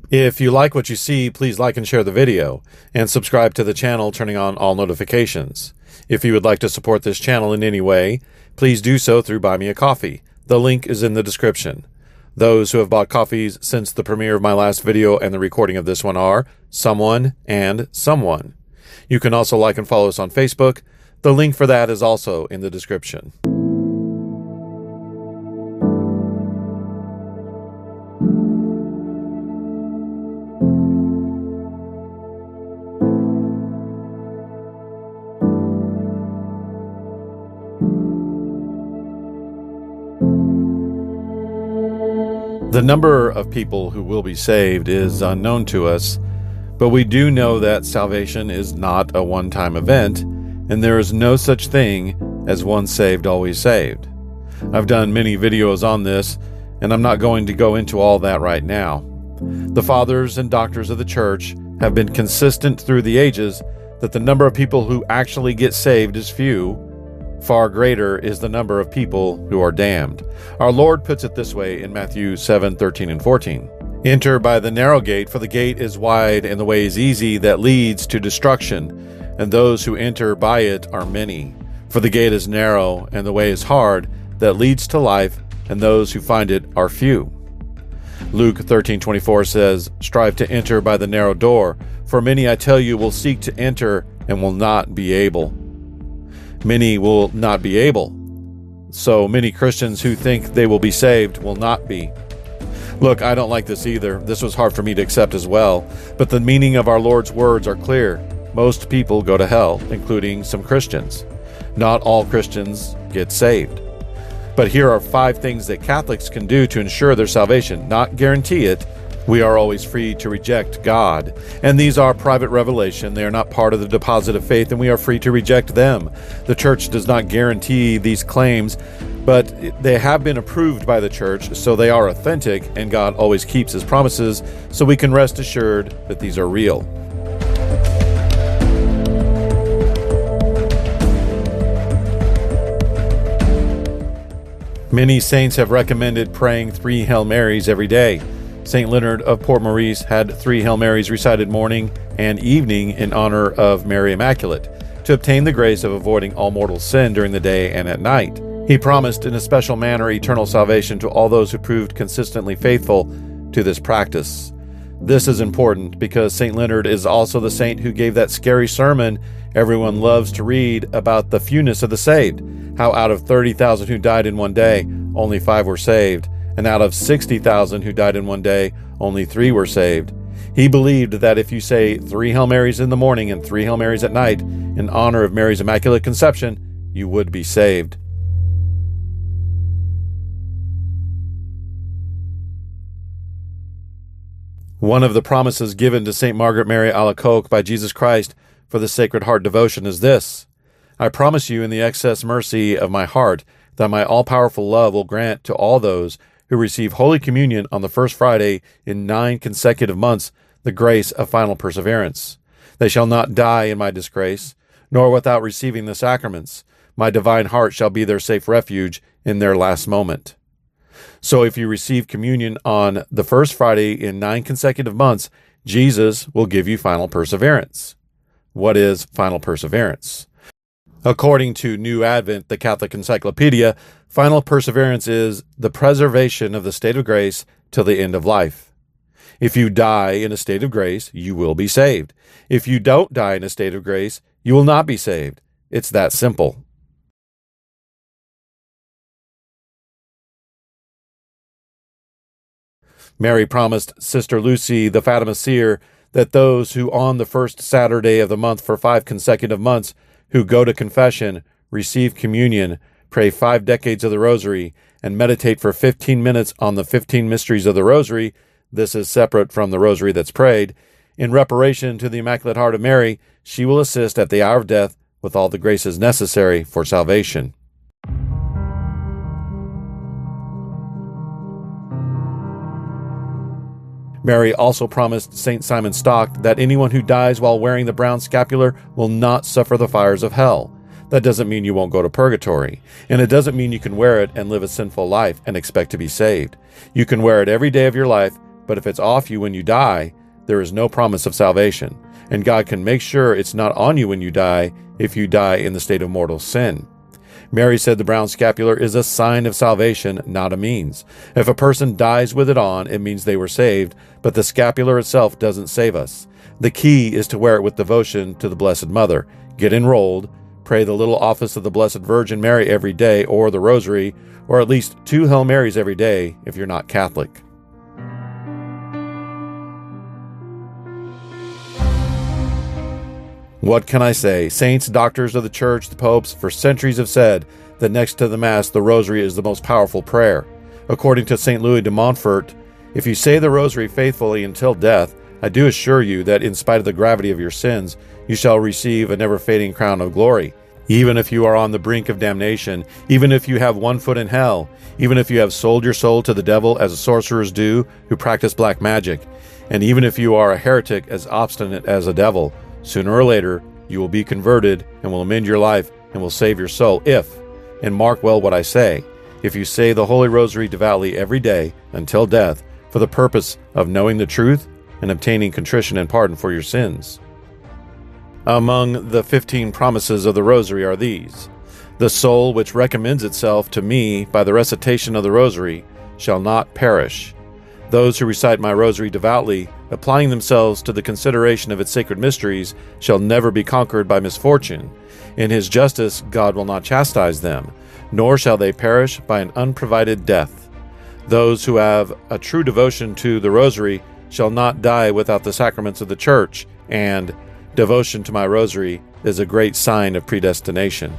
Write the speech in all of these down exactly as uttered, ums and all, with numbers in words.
If you like what you see, please like and share the video, and subscribe to the channel, turning on all notifications. If you would like to support this channel in any way, please do so through Buy Me a Coffee. The link is in the description. Those who have bought coffees since the premiere of my last video and the recording of this one are someone and someone. You can also like and follow us on Facebook. The link for that is also in the description. The number of people who will be saved is unknown to us, but we do know that salvation is not a one-time event, and there is no such thing as once saved, always saved. I've done many videos on this, and I'm not going to go into all that right now. The fathers and doctors of the church have been consistent through the ages that the number of people who actually get saved is few. Far greater is the number of people who are damned. Our Lord puts it this way in Matthew seven, thirteen, and fourteen. Enter by the narrow gate, for the gate is wide and the way is easy that leads to destruction, and those who enter by it are many. For the gate is narrow and the way is hard that leads to life, and those who find it are few. Luke thirteen, twenty-four says, Strive to enter by the narrow door, for many, I tell you, will seek to enter and will not be able. Many will not be able. So many Christians who think they will be saved will not be. Look, I don't like this either. This was hard for me to accept as well. But the meaning of our Lord's words are clear. Most people go to hell, including some Christians. Not all Christians get saved. But here are five things that Catholics can do to ensure their salvation, not guarantee it. We are always free to reject God, and these are private revelation. They are not part of the deposit of faith, and we are free to reject them. The church does not guarantee these claims, but they have been approved by the church, so they are authentic, and God always keeps his promises, so we can rest assured that these are real. Many saints have recommended praying three Hail Marys every day. Saint Leonard of Port Maurice had three Hail Marys recited morning and evening in honor of Mary Immaculate, to obtain the grace of avoiding all mortal sin during the day and at night. He promised in a special manner eternal salvation to all those who proved consistently faithful to this practice. This is important because Saint Leonard is also the saint who gave that scary sermon everyone loves to read about the fewness of the saved, how out of thirty thousand who died in one day, only five were saved, and out of sixty thousand who died in one day, only three were saved. He believed that if you say three Hail Marys in the morning and three Hail Marys at night in honor of Mary's Immaculate Conception, you would be saved. One of the promises given to Saint Margaret Mary Alacoque by Jesus Christ for the Sacred Heart devotion is this: I promise you in the excess mercy of my heart that my all-powerful love will grant to all those who receive Holy Communion on the first Friday in nine consecutive months the grace of final perseverance. They shall not die in my disgrace, nor without receiving the sacraments. My divine heart shall be their safe refuge in their last moment. So if you receive communion on the first Friday in nine consecutive months, Jesus will give you final perseverance. What is final perseverance? According to New Advent, the Catholic Encyclopedia, final perseverance is the preservation of the state of grace till the end of life. If you die in a state of grace, you will be saved. If you don't die in a state of grace, you will not be saved. It's that simple. Mary promised Sister Lucy, the Fatima seer, that those who on the first Saturday of the month for five consecutive months who go to confession, receive communion, pray five decades of the Rosary, and meditate for fifteen minutes on the fifteen mysteries of the Rosary, this is separate from the Rosary that's prayed, in reparation to the Immaculate Heart of Mary, she will assist at the hour of death with all the graces necessary for salvation. Mary also promised Saint Simon Stock that anyone who dies while wearing the brown scapular will not suffer the fires of hell. That doesn't mean you won't go to purgatory, and it doesn't mean you can wear it and live a sinful life and expect to be saved. You can wear it every day of your life, But if it's off you when you die, there is no promise of salvation, and God can make sure it's not on you when you die if you die in the state of mortal sin. Mary said the brown scapular is a sign of salvation, not a means. If a person dies with it on, it means they were saved, but the scapular itself doesn't save us. The key is to wear it with devotion to the Blessed Mother. Get enrolled, pray the little office of the Blessed Virgin Mary every day, or the Rosary, or at least two Hail Marys every day if you're not Catholic. What can I say? Saints, doctors of the Church, the popes, for centuries have said that next to the Mass, the Rosary is the most powerful prayer. According to Saint Louis de Montfort, if you say the Rosary faithfully until death, I do assure you that in spite of the gravity of your sins, you shall receive a never-fading crown of glory. Even if you are on the brink of damnation, even if you have one foot in hell, even if you have sold your soul to the devil as sorcerers do who practice black magic, and even if you are a heretic as obstinate as a devil, sooner or later you will be converted and will amend your life and will save your soul if, and mark well what I say, if you say the Holy Rosary devoutly every day until death for the purpose of knowing the truth and obtaining contrition and pardon for your sins. Among the fifteen promises of the Rosary are these: the soul which recommends itself to me by the recitation of the Rosary shall not perish. Those who recite my Rosary devoutly, applying themselves to the consideration of its sacred mysteries, shall never be conquered by misfortune. In his justice God will not chastise them, nor shall they perish by an unprovided death. Those who have a true devotion to the Rosary shall not die without the sacraments of the Church, and devotion to my Rosary is a great sign of predestination.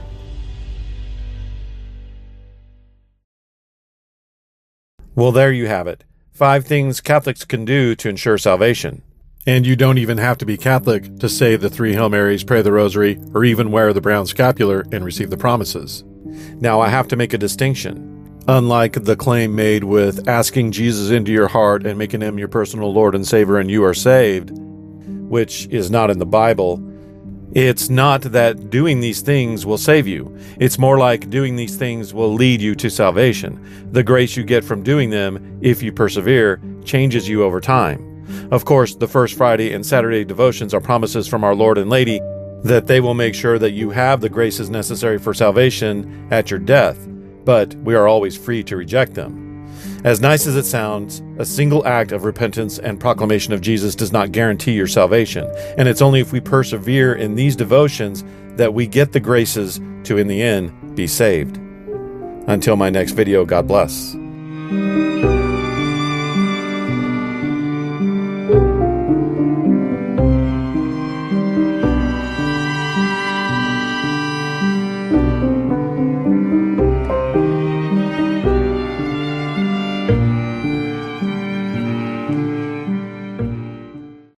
Well, there you have it. Five things Catholics can do to ensure salvation. And you don't even have to be Catholic to say the three Hail Marys, pray the Rosary, or even wear the brown scapular and receive the promises. Now, I have to make a distinction. Unlike the claim made with asking Jesus into your heart and making him your personal Lord and Savior and you are saved, which is not in the Bible, it's not that doing these things will save you. It's more like doing these things will lead you to salvation. The grace you get from doing them, if you persevere, changes you over time. Of course, the First Friday and Saturday devotions are promises from our Lord and Lady that they will make sure that you have the graces necessary for salvation at your death, but we are always free to reject them. As nice as it sounds, a single act of repentance and proclamation of Jesus does not guarantee your salvation, and it's only if we persevere in these devotions that we get the graces to, in the end, be saved. Until my next video, God bless.